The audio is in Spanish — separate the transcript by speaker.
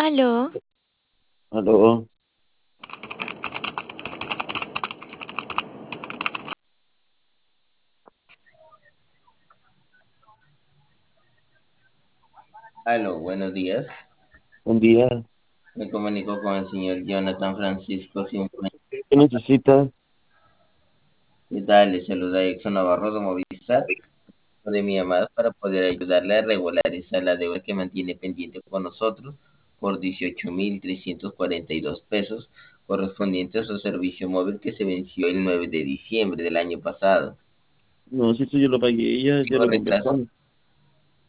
Speaker 1: Aló,
Speaker 2: Aló,
Speaker 3: Aló, buenos días.
Speaker 2: buen día.
Speaker 3: Me comunico con el señor Jonathan Francisco Cifuentes.
Speaker 2: ¿Qué necesita?
Speaker 3: ¿Qué tal? Le saluda Exxon Navarro de Movistar. De mi llamada para poder ayudarle a regularizar la deuda que mantiene pendiente con nosotros por 18.342 pesos, correspondiente a su servicio móvil que se venció el 9 de diciembre del año pasado.
Speaker 2: No, si eso yo lo pagué, ya
Speaker 3: Hubo
Speaker 2: lo
Speaker 3: retraso,
Speaker 2: conversamos.